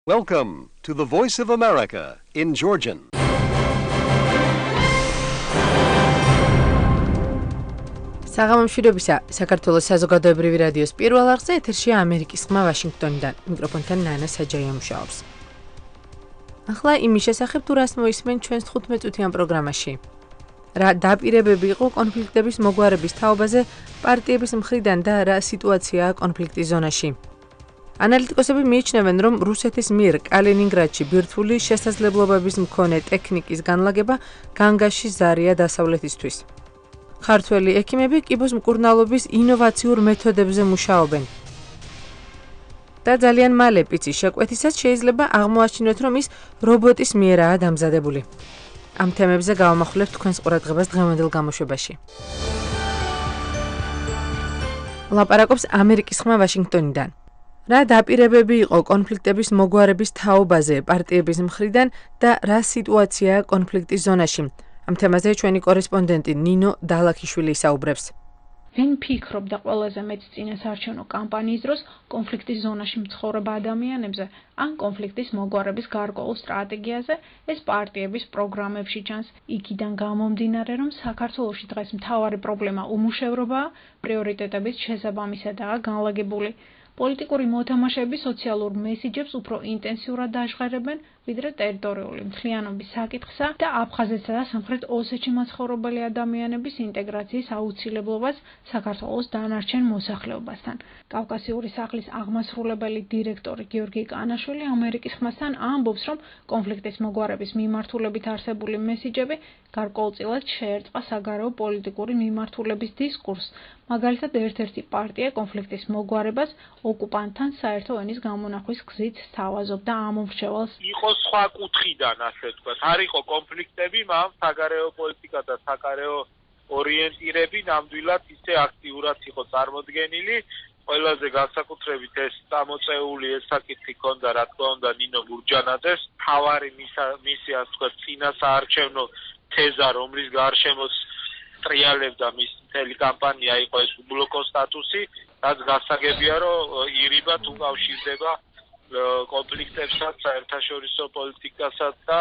Welcome to the Voice of America in Georgian. საღამომშვიდობისა, საქართველოს საზოგადოებრივი რადიოს პირველ არხზე ეთერშია ამერიკის ხმა ვაშინგტონიდან. მიკროფონთან ნანა საჯაია მუშაობს. ახლა იმის შესახებ თუ რას მოისმენ ჩვენს 15 წუთიან პროგრამაში. რა დაპირებები იყო კონფლიქტების მოგვარების თაობაზე პარტიების მხრიდან და რა სიტუაციაა კონფლიქტის ზონაში. ანალიტიკოსები მიიჩნევენ, რომ რუსეთის მიერ კალინინგრადში ბირთვული შესაძლებლობების მქონე ტექნიკის განლაგება განგაში ზარია დასავლეთისთვის. ქართველი ექიმები კიბოს მკურნალობის ინოვაციურ მეთოდებზე მუშაობენ. და ძალიან მალე პიცის შეკვეთისას შეიძლება აღმოაჩინოთ, რომ ის რობოტის მიერაა დამზადებული. ამ თემებზე გავამახვილებთ თქვენს ყურადღებას დღევანდელ გამოშვებაში. ლაპარაკობს ამერიკის ხმა ვაშინგტონიდან. რა დაპირებები იყო კონფლიქტების მოგვარების თაობაზე პარტიების მხრიდან და რა სიტუაციაა კონფლიქტის ზონაში? ამ თემაზე ჩვენი კორესპონდენტი ნინო დალაქიშვილი ისაუბრებს. ვინ ფიქრობდა ყველაზე მეტ წინასაარჩევნო კამპანიის დროს კონფლიქტის ზონაში მცხოვრებ ადამიანებზე ან კონფლიქტის მოგვარების გარკვეულ სტრატეგიაზე, ეს პარტიების პროგრამებში ჩანს. იქიდან გამომდინარე, რომ საქართველოში დღეს მთავარი პრობლემა უმუშევრობაა, პრიორიტეტების შესაბამისადაა განლაგებული. პოლიტიკური მოთამაშეები სოციალურ მესიჯებს უფრო ინტენსიურად დაჟღერებენ, ვიდრე ტერიტორიული მთლიანობის საკითხსა და აფხაზეთსა და სამხრეთ ოსეთში მაცხოვრებელი ადამიანების ინტეგრაციის აუცილებლობას საქართველოს დანარჩენ მოსახლეობასთან. კავკასიური სახლის აღმასრულებელი დირექტორი გიორგი კანაშვილი ამერიკის ხმასთან ამბობს, რომ კონფლიქტის მოგვარების მიმართულებით არსებული მესიჯები გარკვეულწილად შეერწყა საგარეო პოლიტიკური მიმართულების დისკურსს. მაგალითად, ერთ-ერთი პარტია კონფლიქტის მოგვარებას ოკუპანტთან საერთო ენის გამონახვის გზით სთავაზობდა ამ მომრჩევალს. იყო სხვა კუთხიდან, ასე ვთქვათ. არ იყო კონფლიქტები, მაგრამ საგარეო პოლიტიკა და საგარეო ორიენტირები ნამდვილად ისე აქტიურად იყო წარმოდგენილი. ყველაზე განსაკუთრებით ეს წამოწეული ეს საკითხი ქონდა, რა თქმა უნდა, ნინო გურჯანაძეს. თავარი მისი, ასე ვთქვათ, წინასაარჩევნო თეზა, რომლის გარშემოც ტრიალებდა მის მთელი კამპანია იყო ეს უბლოკო სტატუსი, რაც გასაგებია, რომ ირიბად უკავშირდება კონფლიქტებსაც, საერთაშორისო პოლიტიკასაც და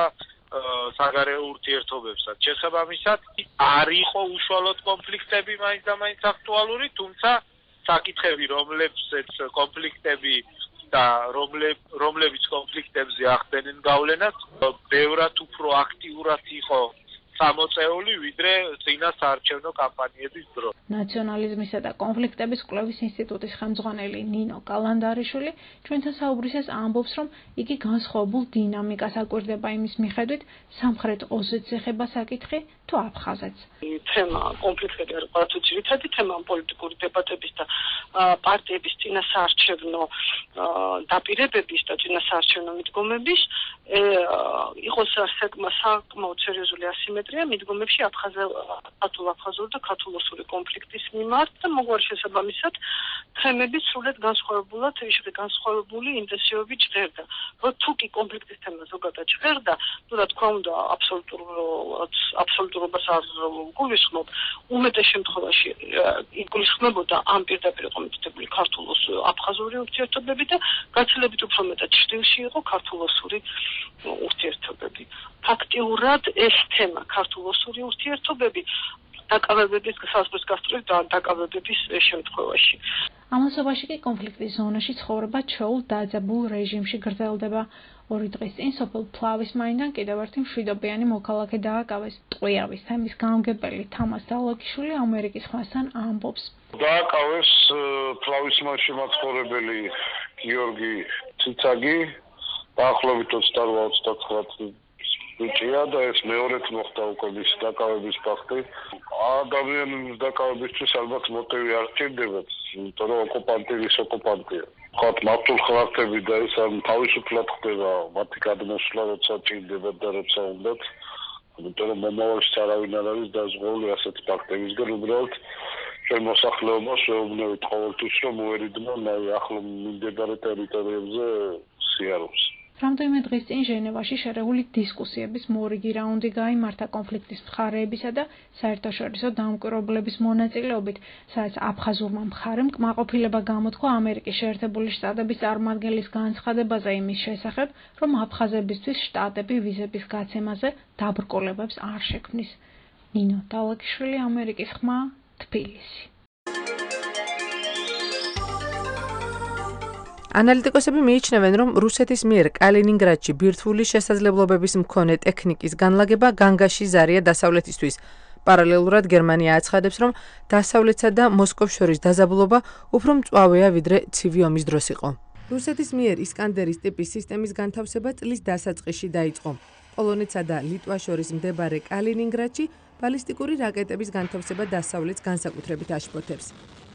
საგარეო ურთიერთობებსაც. შესაბამისად, არ იყო უშუალოდ კონფლიქტები მაინც და მაინც აქტუალური, თუმცა საკითხები, რომლებზეც კონფლიქტები და რომლებიც კონფლიქტებზე ახდენენ გავლენას, ბევრად უფრო აქტიურად იყო გამოწეული, ვიდრე წინასაარჩევნო კამპანიების დროს. ნაციონალიზმისა და კონფლიქტების კვლევის ინსტიტუტის ხელმძღვანელი ნინო კალანდარიშვილი ჩვენთან საუბრისას ამბობს, რომ იგი განსხვავებულ დინამიკას აკვირდება იმის მიხედვით, სამხრეთ ოსეთს ეხება საკითხი თუ აფხაზეთს. თემა კონფლიქტები არ იყო თუ ძირითადი თემა პოლიტიკური დებატების და პარტიების წინასაარჩევნო დაპირებების და წინასაარჩევნო მიდგომების იყოს საკმაოდ სერიოზული ასიმეტრია მიდგომებში ქართულ-აფხაზური და ქართულ-ოსური კონფლიქტის მიმართ და მოგვარი შესაბამისად თემები სრულად განსხვავებული ინტენსივობით ჟღერდა. თუ კი კონფლიქტის თემა ზოგადად ჟღერდა, რა თქმა უნდა, აბსოლუტურობას არ გულისხმობ, უმეტეს შემთხვევაში იგულისხმებოდა ამ პირდაპირ კომიტეტებული ქართულ-აფხაზური ურთიერთობები და გაცილებით უფრო მეტად ჭრილში იყო ქართულ-ოსური ურთიერთობები. ფაქტიურად ეს თემა ქართულ-ოსური ურთიერთობები დაკავებების საზღვრის გასწვრივ და დაკავებების შემთხვევაში. ამასობაში კი კონფლიქტის ზონაში ცხოვრება ჩვეულ დაძაბულ რეჟიმში გრძელდება. 2 დღის წინ სოფელ ფლავის მაინდან კიდევ ერთი მშვიდობიანი მოქალაქე დააკავეს. ტყვიავის თემის გამგებელი თამას დალაქიშვილი ამერიკის ხმასთან ამბობს. დააკავეს ფლავის მასში მაცხოვრებელი გიორგი ციცაგი, დაახლოებით 28-29 ბიჭია და ეს მეორედ მოხდა უკვე მის დაკავების ფაქტი. ადამიანის დაკავებისთვის ალბათ მოტივი არ სჭირდებათ, იმიტომ რომ ოკუპანტი ის ოკუპანტია. ხოთ მართულ ხალხები და ეს თავისუფლად ხდება მათი გადმოსვლა, როცა ჭირდება და როცა უნდათ. იმიტომ რომ მომავალში არავინ არ არის დაზღვეული ასეთ ფაქტებისგან, უბრალოდ ჩვენ მოსახლეობას შეუძლებთ ყოველთვის რომ უერიდნონ ახლო მიმდებარე ტერიტორიებზე სიარულს. რამდენიმე დღის წინ ჟენევაში შერეული დისკუსიების მორიგი რაუნდი გაიმართა კონფლიქტის მხარეებისა და საერთაშორისო დამკვირვებლების მონაწილეობით, სადაც აფხაზურმა მხარემ კმაყოფილება გამოთქვა ამერიკის შეერთებული შტატების წარმომადგენლის განცხადებაზე იმის შესახებ, რომ აფხაზებისთვის შტატები ვიზების გაცემაზე დაბრკოლებებს არ შექმნის. ნინო დალაგიშვილი, ამერიკის ხმა, თბილისი. ანალიტიკოსები მიიჩნევენ, რომ რუსეთის მიერ კალინინგრადში ბირთვული შესაძლებლობების მქონე ტექნიკის განლაგება განგაში ზარია დასავლეთისთვის. პარალელურად გერმანია აცხადებს, რომ დასავლეთსა და მოსკოვს შორის დაძაბულობა უფრო მწვავეა, ვიდრე ცივი ომის დროს იყო. რუსეთის მიერ ისკანდერის ტიპის სისტემის განთავსება წლის დასაწყისში დაიწყო. პოლონეთსა და ლიტვას შორის მდებარე კალინინგრადში ბალისტიკური რაკეტების განთავსება დასავლეთს განსაკუთრებით აშფოთებს.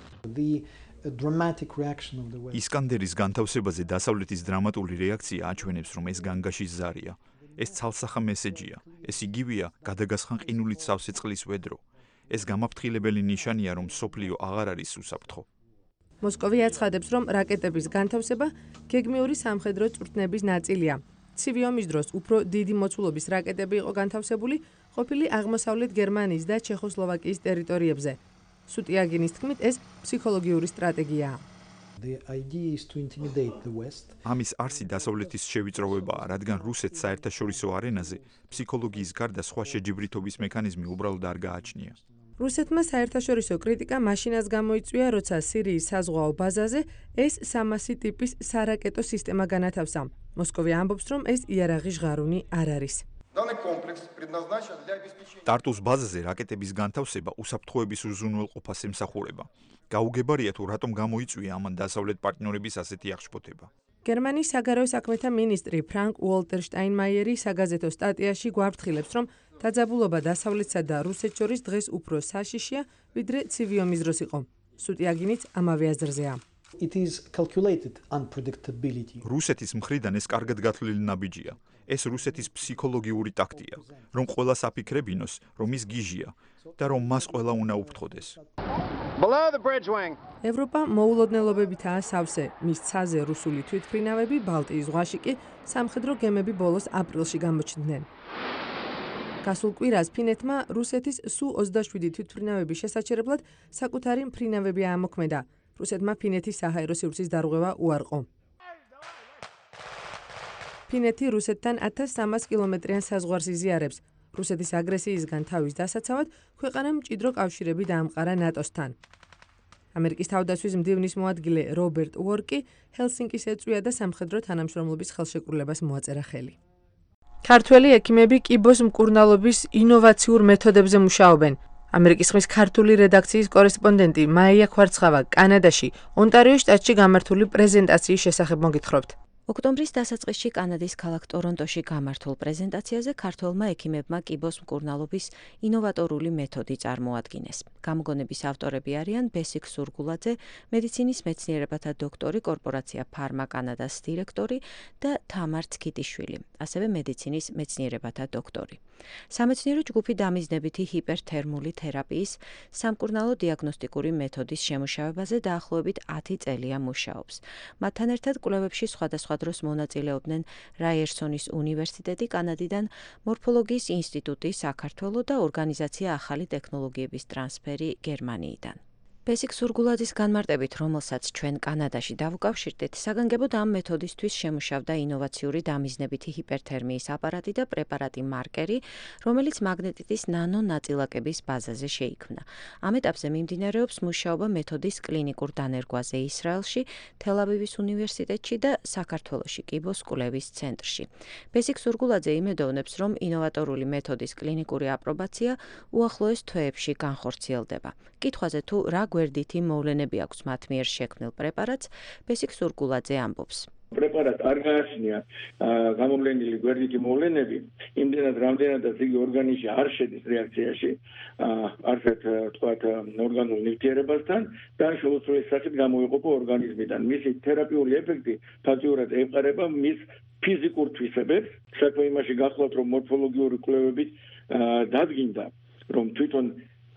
ისკანდერის განთავსებაზე დასავლეთის დრამატული რეაქცია აჩვენებს, რომ ეს განგაში ზარია. ეს ცალსახა მესეჯია. ეს იგივეა გადაგასხან ყინულით სავსე წყლის ვედრო. ეს გამაფრთხილებელი ნიშანია, რომ სოფლიო აღარ არის უსაფრთხო. მოსკოვი აცხადებს, რომ რაკეტების განთავსება გეგმიური სამხედრო წვრთნების ნაწილია. ცივი ომის დროს უფრო დიდი მოცულობის რაკეტები იყო განთავსებული ყოფილი აღმოსავლეთ გერმანიის და ჩეხოსლოვაკიის ტერიტორიებზე. სუტიაგინის თქმით, ეს ფსიქოლოგიური სტრატეგიაა. ამის არსი დასავლეთის შევიწროვებაა, რადგან რუსეთს საერთაშორისო არენაზე ფსიქოლოგიის გარდა სხვა შეჯიბრითობის მექანიზმი უბრალოდ არ გააჩნია. რუსეთმა საერთაშორისო კრიტიკა მაშინაც გამოიწვია, როცა სირიის საზღვაო ბაზაზე ეს 300 ტიპის სარაკეტო სისტემა განათავსა. მოსკოვი ამბობს, რომ ეს იარაღი ჟღარუნი არ არის. ტარტუს ბაზაზე რაკეტების განთავსება უსაფრთხოების უზრუნველყოფას ემსახურება. გაუგებარია თუ რატომ გამოიწვია ამან დასავლეთ პარტნიორების ასეთი აღშფოთება. გერმანიის საგარეო საქმეთა მინისტრი ფრანკ უოლტერ შტაინმაიერი საგაზეთო სტატიაში გვაფრთხილებს, რომ დაძაბულობა დასავლეთსა და რუსეთს შორის დღეს უფრო საშიშია, ვიდრე ცივი ომის დროს იყო. სუტიაგინიც ამავე აზრზეა. რუსეთის მხრიდან ეს კარგად გათვლილი ნაბიჯია. ეს რუსეთის ფსიქოლოგიური ტაქტია, რომ ყველას აფიქრებინოს, რომ ის გიჟია და რომ მას ყველა უნდა უფრთხოდეს. ევროპა მოულოდნელობებითაა სავსე. მის ცაზე რუსული თვითმფრინავები ბალტიის ზღვაში კი სამხედრო გემები ბოლოს აპრილში გამოჩნდნენ. გასულ კვირას ფინეთმა რუსეთის სუ-27 თვითმფრინავების შესაჩერებლად საკუთარი მფრინავები აამოქმედა. რუსეთმა ფინეთის საჰაერო სივრცის დარღვევა უარყო. ფინეთი რუსეთთან 1300 კილომეტრიან საზღვარს იზიარებს. რუსეთის აგრესიისგან თავის დასაცავად ქვეყანამ მჭიდრო კავშირები დაამყარა ნატოსთან. ამერიკის თავდაცვის მდივნის მოადგილე რობერტ უორკი ჰელსინკის ეწვია და სამხედრო თანამშრომლობის ხელშეკრულებას მოაწერა ხელი. ქართველი ექიმები კიბოს მკურნალობის ინოვაციურ მეთოდებზე მუშაობენ. ამერიკის ხმის ქართული რედაქციის კორესპონდენტი მაია ხვარცხავა კანადაში, ონტარიოს შტატში გამართული პრეზენტაციის შესახებ მოგითხრობთ. ოქტომბრის დასაწყისში კანადის ქალაქ ტორონტოში გამართულ პრეზენტაციაზე ქართველმა ექიმებმა კიბოს მკურნალობის ინოვატორული მეთოდი წარმოადგინეს. გამოგონების ავტორები არიან ბესიკ სურგულაძე, მედიცინის მეცნიერებათა დოქტორი, კორპორაცია ფარმა კანადას დირექტორი და თამარ ცქიტიშვილი, ასევე მედიცინის მეცნიერებათა დოქტორი. სამეცნიერო ჯგუფი დამიზნებითი ჰიპერთერმული თერაპიის სამკურნალო დიაგნოსტიკური მეთოდის შემუშავებაზე დაახლოებით 10 წელია მუშაობს. მათთან ერთად კვლევებში სხვადასხვა დროს მონაწილეობდნენ რაიერსონის უნივერსიტეტი კანადიდან, მორფოლოგიის ინსტიტუტი საქართველო და ორგანიზაცია ახალი ტექნოლოგიების ტრანსფერი გერმანიიდან. ბესიკ სურგულაძის განმარტებით, რომელსაც ჩვენ კანადაში დავუკავშირდით, საგანგებოდ ამ მეთოდისთვის შემუშავდა ინოვაციური დამიზნებითი ჰიპერთერმიის აპარატი და პრეპარატი მარკერი, რომელიც მაგნეტიტის ნანო ნაწილაკების ბაზაზე შეიქმნა. ამ ეტაპზე მიმდინარეობს მუშაობა მეთოდის კლინიკურ დანერგვაზე ისრაელში, თელ-ავივის უნივერსიტეტში და საქართველოში კიბოს კვლევის ცენტრში. ბესიკ სურგულაძე იმედოვნებს, რომ ინოვატორული მეთოდის კლინიკური აპრობაცია უახლოეს თვეებში განხორციელდება. კითხვაზე თუ რა გვერდითი მოვლენები აქვს მათ მიერ შექმნილ პრეპარატს, ბესიკ სურგულაძე ამბობს. პრეპარატ არ გააჩნია გამოვლენილი გვერდითი მოვლენები, იმდენად რამდენადაც იგი ორგანიზმში არ შედის რეაქციაში, არცერთ თქვათ ორგანულ ნივთიერებასთან და შეუცვლელი სახით გამოიყოფა ორგანიზმიდან. მისი თერაპიული ეფექტი ფაქტიურად ეყარება მის ფიზიკურ თვისებებს. საქმე იმაში გახლავთ, რომ მორფოლოგიური კვლევებით დადგინდა, რომ თვითონ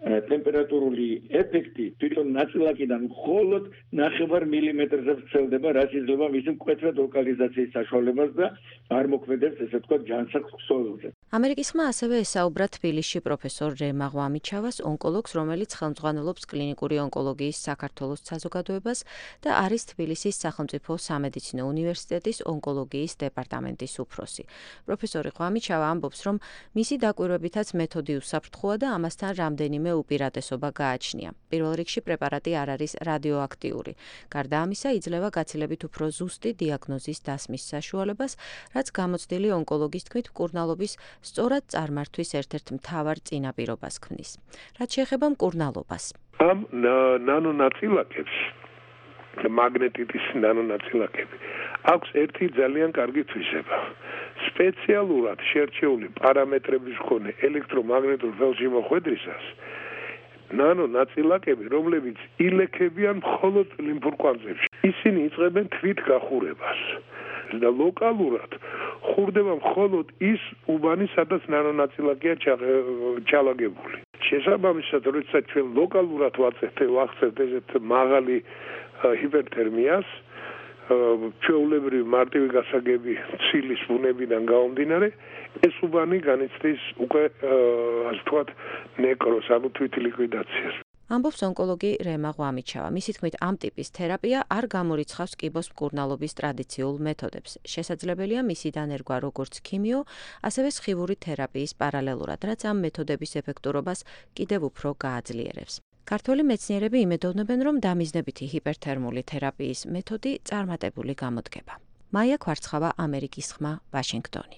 ტემპერატურული ეფექტი თვითონ ნაწილაკიდან მხოლოდ 9 მილიმეტრზე ვრცელდება, რაც იძლევა მისი მკვეთრად ლოკალიზაციის საშუალებას და არ მოქმედებს, ესე ვთქვათ, ჯანსაღ ქსოვილზე. ამერიკის ხმა ასევე ესაუბრა თბილისში პროფესორ რემა ღვამიჩავას, ონკოლოგს, რომელიც ხელმძღვანელობს კლინიკური ონკოლოგიის საქართველოს საზოგადოებას და არის თბილისის სახელმწიფო სამედიცინო უნივერსიტეტის ონკოლოგიის დეპარტამენტის უფროსი. პროფესორი ღვამიჩავა ამბობს, რომ მისი დაკვირვებითაც მეთოდი უსაფრთხოა და ამასთან რამდენიმე უპირატესობა გააჩნია. პირველ რიგში პრეპარატი არ არის რადიოაქტიური. გარდა ამისა, იძლევა გაცილებით უფრო ზუსტი დიაგნოზის დასმის საშუალებას, რაც გამოცდილი ონკოლოგის თქმით მკურნალობის სწორად წარმართვის ერთ-ერთ მთავარ წინაპირობას ქმნის. რაც შეეხება მკურნალობას. ამ ნანონაწილაკებს, მაგნეტიტის ნანონაწილაკები, აქვს ერთი ძალიან კარგი თვისება. სპეციალურად შერჩეული პარამეტრების მქონე ელექტრომაგნიტურ ველში მოხვედრისას ნანონაწილაკები, რომლებიც ილექებიან მხოლოდ ლიმფურ კვანძებში, ისინი იწყებენ თვით გახურებას და ლოკალურად ხურდება მხოლოდ ის უბანი, სადაც ნანონაწილაკია ჩალაგებული. შესაბამისად, როდესაც ჩვენ ლოკალურად ვახცევთ ესეთ მაღალი ჰიპერთერმიას, ჩვეულებრივი მარტივი გასაგები ცილის ბუნებიდან გამომდინარე, ეს უბანი განიცდის უკვე, ასე ვთქვათ, ნეკროს, ანუ თვით ლიკვიდაციას. ამბობს ონკოლოგი რემა ღვამიჩავა. მისი თქმით, ამ ტიპის თერაპია არ გამორიცხავს კიბოს მკურნალობის ტრადიციულ მეთოდებს. შესაძლებელია მისი დანერგვა როგორც ქიმიო, ასევე სხივური თერაპიის პარალელურად, რაც ამ მეთოდების ეფექტურობას კიდევ უფრო გააძლიერებს. ქართველი მეცნიერები იმედოვნებენ, რომ დამიზნებითი ჰიპერთერმული თერაპიის მეთოდი წარმატებული გამოდგება. მაია ქვარცხავა, ამერიკის ხმა, ვაშინგტონი.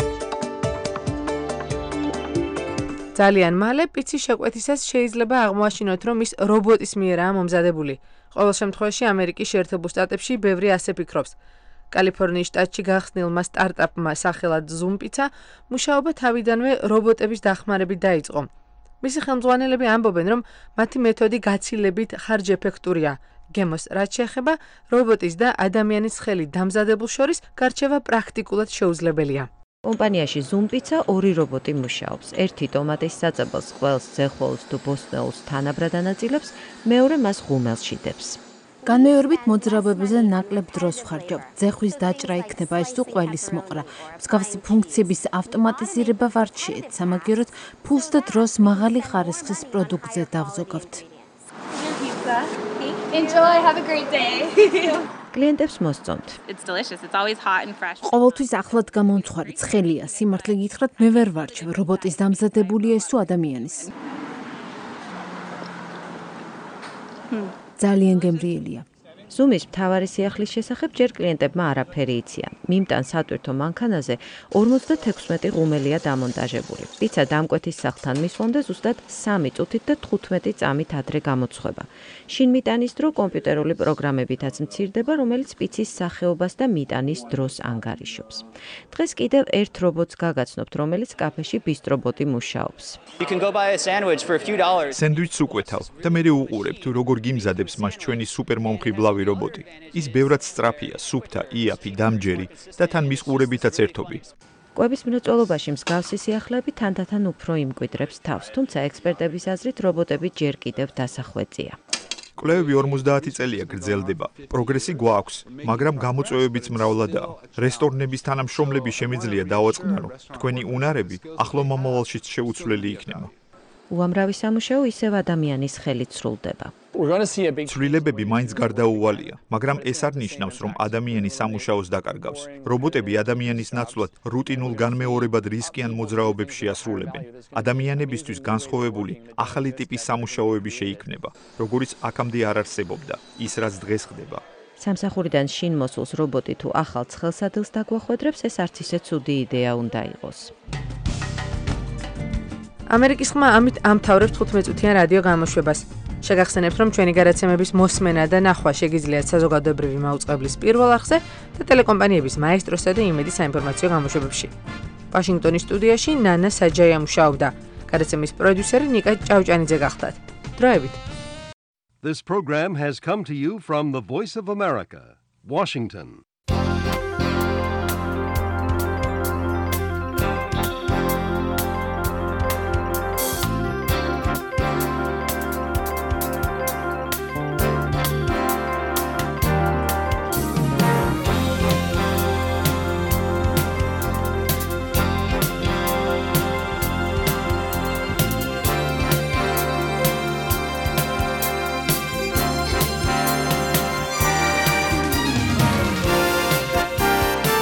ძალიან მალე პიცის შეკვეთისას შეიძლება აღმოაჩინოთ, რომ ის რობოტის მიერაა მომზადებული. ყოველ შემთხვევაში ამერიკის შეერთებულ შტატებში ბევრი ასე ფიქრობს. კალიფორნიის შტატში გახსნილმა სტარტაპმა სახელად Zoom Pizza მუშაობა თავიდანვე რობოტების დახმარებით დაიწყო. მისი ხელმძღვანელები ამბობენ, რომ მათი მეთოდი გაცილებით ხარჯეფექტურია. გემოს რაც შეეხება რობოტის და ადამიანის ხელით დამზადებულ შორის გარჩევა პრაქტიკულად შეუძლებელია. კომპანიაში Zoom Pizza ორი რობოტი მუშაობს. ერთი ტომატის საწებელს, ყველს, ძეხოლს თუ ბოსტნეულს თანაბრად ანაწილებს, მეორე მას ღუმელს შიდებს. განმეორებით მოძრაობებზე ნაკლებ დროს ვხარჯავ. ძეხვის დაჭრა იქნება ეს თუ ყველის მოყრა. მსგავსი ფუნქციების ავტომატიზირება ვარჩიეთ, სამაგიეროდ ფულს და დროს მაღალი ხარისხის პროდუქტზე დავზოგავთ. Enjoy, have a great day. კლიენტებს მოსწონთ. It's delicious. It's always hot and fresh. ყოველთვის ახლად გამომცხვარი ცხელია. სიმართლე გითხრათ, მე ვერ ვარჩევ. რობოტის დამზადებულია ეს თუ ადამიანის. ძალიან გემრიელია. Zoom-ის მთავარი სიახლის შესახებ ჯერ კლიენტებმა არაფერი იციან. მიმტან სატვირთო მანქანაზე 56 ღუმელია დამონტაჟებული. პიცა დამკვეთის სახლთან მისვლამდე ზუსტად 3 წუთით და 15 წამით ადრე გამოცხვება. შინ მიტანის დრო კომპიუტერული პროგრამებითაც მცირდება, რომელიც პიცის სახეობას და მიტანის დროს ანგარიშობს. დღეს კიდევ ერთ რობოტს გაგაცნობთ, რომელიც კაფეში ბისტრობოტი მუშაობს. სენდვიჩს უკვეთავ და მე უყურებ თუ როგორ გიმზადებს მას ჩვენი სუპერმომხიბლავი რობოტი. ის ბევრად სწრაფია, სუფთა, იაფი, დამჯერი და თან მის ყურებითაც ერთობი. კვების მრეწველობაში მსგავსი სიახლეები თანდათან უფრო იმკვიდრებს თავს, თუმცა ექსპერტების აზრით რობოტები ჯერ კიდევ დასახვეწია. კვლევები 50 წელია გრძელდება. პროგრესი გვაქვს, მაგრამ გამოწვევებიც მრავლადაა. რესტორნების თანამშრომლები შემიძლია დავაწყნარო. თქვენი უნარები ახლო მომავალშიც შეუცვლელი იქნება. უამრავი სამუშაო ისევ ადამიანის ხელით სრულდება. ცვლილებები მაინც გარდაუვალია, მაგრამ ეს არ ნიშნავს, რომ ადამიანი სამუშაოს დაკარგავს. რობოტები ადამიანის ნაცვლად რუტინულ განმეორებად რისკიან მოძრაობებს შეასრულებენ. ადამიანებისთვის განსხვავებული ახალი ტიპის სამუშაოები შეიქმნება, როგორიც აქამდე არ არსებობდა, ის რაც დღეს ხდება. სამსახურიდან შინ მოსულს რობოტი თუ ახალ ცხელსადილს დაგვახვედრებს, ეს არც ისე ცუდი იდეა უნდა იყოს. ამერიკის ხმა ამით ამთავრებს 15 წუთიან რადიო გამოშვებას. შეგახსენებთ, რომ ჩვენი გადაცემების მოსმენა და ნახვა შეგიძლიათ საზოგადოებრივი მაუწყებლის პირველ არხზე და ტელეკომპანიების მაესტროსა და იმედის საინფორმაციო გამოშვებებში. ვაშინგტონის სტუდიაში ნანა საჯაია მუშაობდა. გადაცემის პროდიუსერი ნიკა ჭავჭანიძე გახლდათ. დროებით. This program has come to you from the Voice of America, Washington.